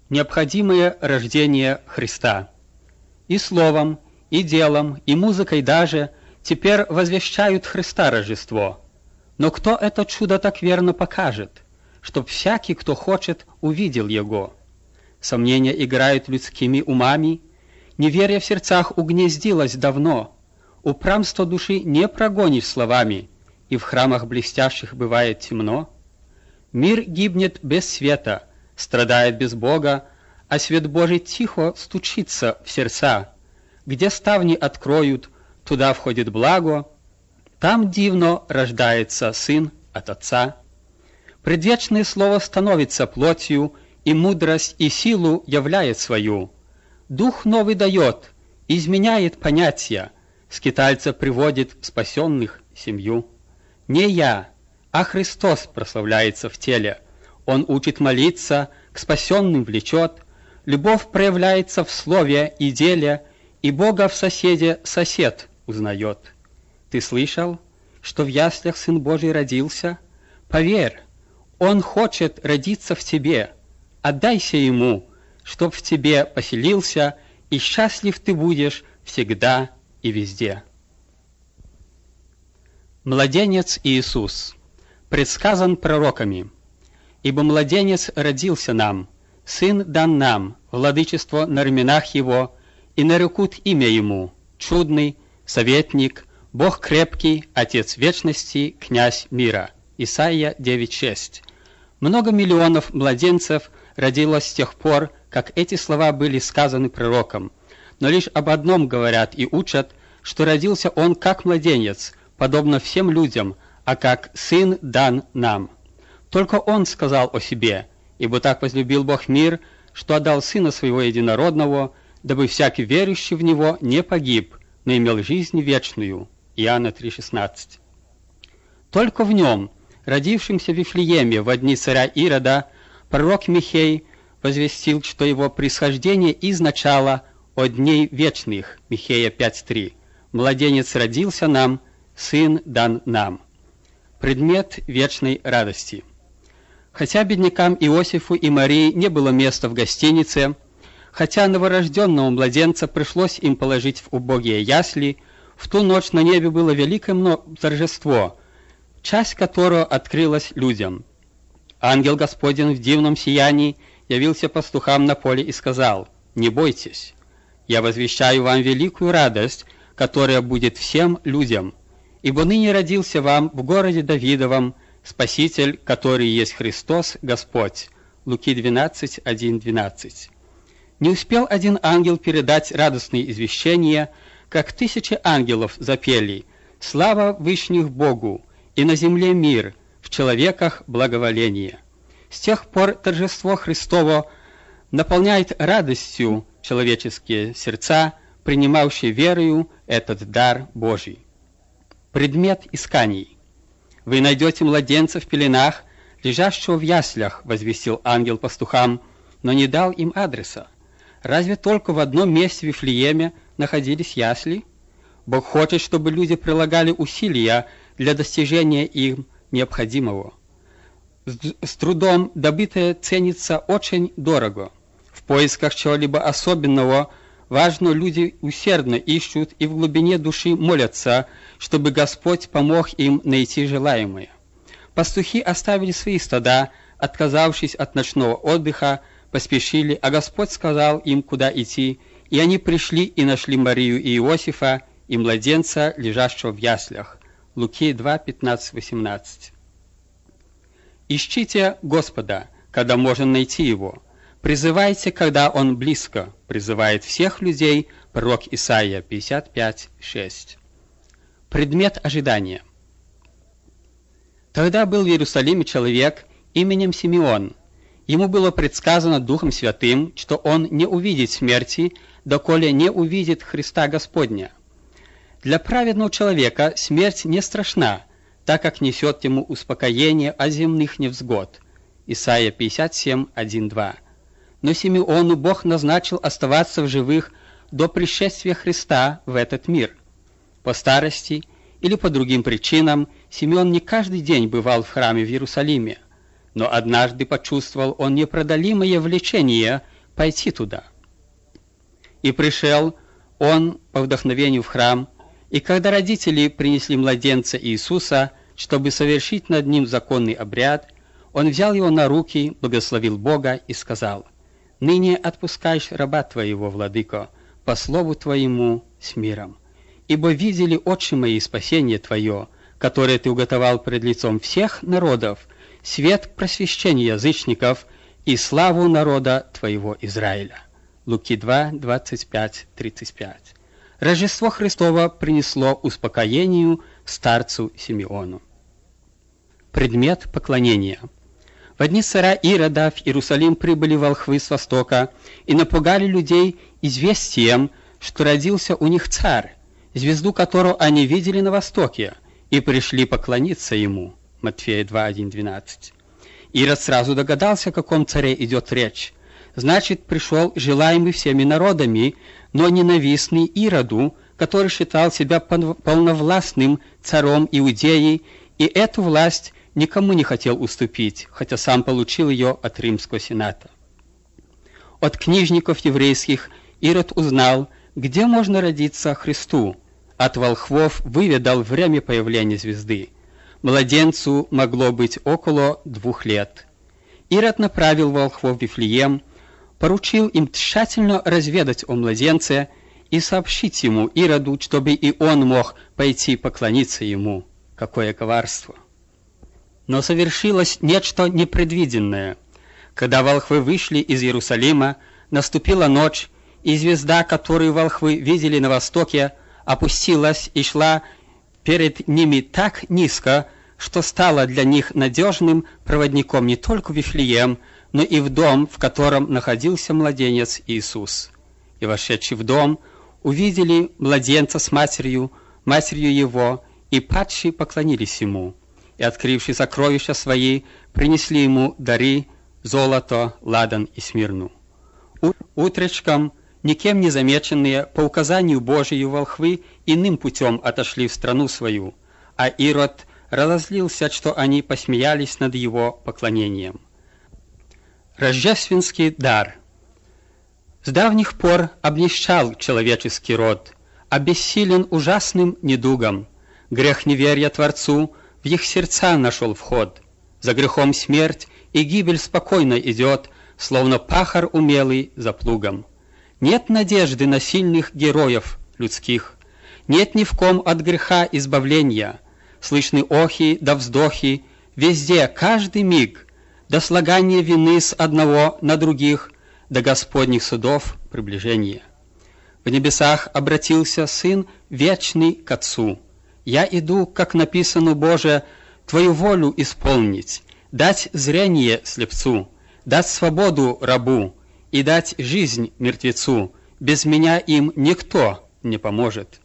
Необходимое рождение Христа. И словом, и делом, и музыкой даже теперь возвещают Христа Рождество. Но кто это чудо так верно покажет, чтоб всякий, кто хочет, увидел его? Сомнения играют людскими умами, неверие в сердцах угнездилось давно, упрямство души не прогонишь словами, и в храмах блестящих бывает темно. Мир гибнет без света, страдает без Бога, а свет Божий тихо стучится в сердца. Где ставни откроют, туда входит благо, там дивно рождается Сын от Отца. Предвечное Слово становится плотью, и мудрость, и силу являет свою. Дух новый дает, изменяет понятия, скитальца приводит спасенных в семью. Не я, а Христос прославляется в теле. Он учит молиться, к спасенным влечет, любовь проявляется в слове и деле, и Бога в соседе сосед узнает. Ты слышал, что в яслях Сын Божий родился? Поверь, Он хочет родиться в тебе. Отдайся Ему, чтоб в тебе поселился, и счастлив ты будешь всегда и везде. Младенец Иисус предсказан пророками. Ибо младенец родился нам, Сын дан нам, владычество на раменах Его, и нарекут имя Ему, чудный, советник, Бог крепкий, Отец вечности, князь мира. Исайя 9:6. Много миллионов младенцев родилось с тех пор, как эти слова были сказаны пророком, но лишь об одном говорят и учат, что родился он как младенец, подобно всем людям, а как Сын дан нам. Только Он сказал о себе: «Ибо так возлюбил Бог мир, что отдал Сына Своего Единородного, дабы всякий верующий в Него не погиб, но имел жизнь вечную». Иоанна 3,16. Только в Нем, родившемся в Вифлееме во дни царя Ирода, пророк Михей возвестил, что его происхождение изначало от дней вечных. Михея 5:3. «Младенец родился нам, Сын дан нам». Предмет вечной радости. Хотя беднякам Иосифу и Марии не было места в гостинице, хотя новорожденного младенца пришлось им положить в убогие ясли, в ту ночь на небе было великое торжество, часть которого открылась людям. Ангел Господень в дивном сиянии явился пастухам на поле и сказал: «Не бойтесь, я возвещаю вам великую радость, которая будет всем людям, ибо ныне родился вам в городе Давидовом Спаситель, который есть Христос Господь». Луки 12:1-12. Не успел один ангел передать радостные извещения, как тысячи ангелов запели: «Слава Вышних Богу, и на земле мир, в человеках благоволение». С тех пор торжество Христово наполняет радостью человеческие сердца, принимающие верою этот дар Божий. Предмет исканий. «Вы найдете младенца в пеленах, лежащего в яслях», — возвестил ангел пастухам, но не дал им адреса. Разве только в одном месте в Вифлееме находились ясли? Бог хочет, чтобы люди прилагали усилия для достижения им необходимого. С трудом добытое ценится очень дорого. В поисках чего-либо особенного важно, люди усердно ищут и в глубине души молятся, чтобы Господь помог им найти желаемое. Пастухи оставили свои стада, отказавшись от ночного отдыха, поспешили, а Господь сказал им, куда идти, и они пришли и нашли Марию и Иосифа, и младенца, лежащего в яслях. Луки 2:15-18. «Ищите Господа, когда можно найти Его. Призывайте, когда Он близко», призывает всех людей пророк Исаия 55:6. Предмет ожидания. Тогда был в Иерусалиме человек именем Симеон. Ему было предсказано Духом Святым, что он не увидит смерти, доколе не увидит Христа Господня. Для праведного человека смерть не страшна, так как несет ему успокоение от земных невзгод. Исайя 57:1-2. Но Симеону Бог назначил оставаться в живых до пришествия Христа в этот мир. По старости или по другим причинам Симеон не каждый день бывал в храме в Иерусалиме, но однажды почувствовал он непреодолимое влечение пойти туда. И пришел он по вдохновению в храм, и когда родители принесли младенца Иисуса, чтобы совершить над ним законный обряд, он взял его на руки, благословил Бога и сказал: «Ныне отпускаешь раба твоего, владыко, по слову твоему с миром. Ибо видели, отче мои, спасение твое, которое ты уготовал пред лицом всех народов, свет к просвещению язычников и славу народа твоего Израиля». Луки 2, 25, 35. Рождество Христово принесло успокоению старцу Симеону. Предмет поклонения. В дни царя Ирода в Иерусалим прибыли волхвы с востока и напугали людей известием, что родился у них царь, звезду которого они видели на востоке, и пришли поклониться ему. Матфея 2, 1, 12. Ирод сразу догадался, о каком царе идет речь. Значит, пришел желаемый всеми народами, но ненавистный Ироду, который считал себя полновластным царем Иудеи, и эту власть никому не хотел уступить, хотя сам получил ее от Римского сената. От книжников еврейских Ирод узнал, где можно родиться Христу. От волхвов выведал время появления звезды. Младенцу могло быть около 2 лет. Ирод направил волхвов в Вифлеем, поручил им тщательно разведать о младенце и сообщить ему, Ироду, чтобы и он мог пойти поклониться ему. Какое коварство! Но совершилось нечто непредвиденное. Когда волхвы вышли из Иерусалима, наступила ночь, и звезда, которую волхвы видели на востоке, опустилась и шла перед ними так низко, что стала для них надежным проводником не только в Вифлеем, но и в дом, в котором находился младенец Иисус. И, вошедший в дом, увидели младенца с матерью его, и падшие поклонились ему, и, открывши сокровища свои, принесли ему дары, золото, ладан и смирну. Утречком, никем не замеченные, по указанию Божию волхвы иным путем отошли в страну свою, а Ирод разозлился, что они посмеялись над его поклонением. Рождественский дар. С давних пор обнищал человеческий род, обессилен ужасным недугом. Грех неверия Творцу в их сердца нашел вход. За грехом смерть и гибель спокойно идет, словно пахарь умелый за плугом. Нет надежды на сильных героев людских, нет ни в ком от греха избавления. Слышны охи да вздохи везде, каждый миг, до слагания вины с одного на других, до Господних судов приближения. В небесах обратился Сын Вечный к Отцу. Я иду, как написано, Боже, Твою волю исполнить, дать зрение слепцу, дать свободу рабу и дать жизнь мертвецу. Без меня им никто не поможет.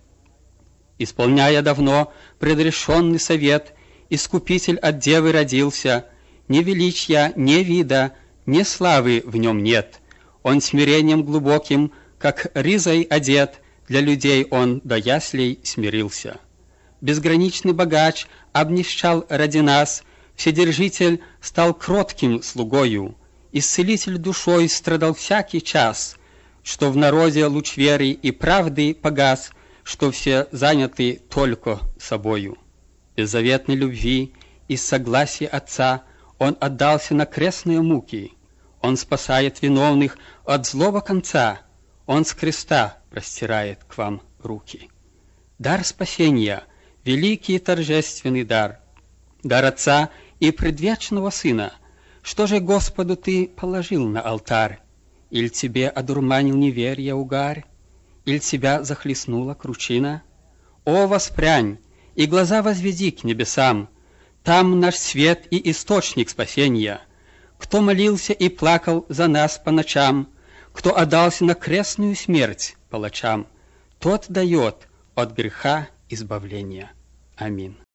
Исполняя давно предрешенный совет, Искупитель от девы родился. Ни величия, ни вида, ни славы в нем нет. Он смирением глубоким, как ризой одет, для людей он до яслей смирился. Безграничный богач обнищал ради нас, Вседержитель стал кротким слугою, Исцелитель душой страдал всякий час, что в народе луч веры и правды погас, что все заняты только собою. Беззаветной любви и согласия Отца Он отдался на крестные муки. Он спасает виновных от злого конца. Он с креста простирает к вам руки. Дар спасения, великий и торжественный дар, дар Отца и предвечного Сына. Что же Господу ты положил на алтарь? Иль тебе одурманил неверие угарь? Иль тебя захлестнула кручина? О, воспрянь, и глаза возведи к небесам, там наш свет и источник спасения. Кто молился и плакал за нас по ночам, кто отдался на крестную смерть палачам, тот дает от греха избавление. Аминь.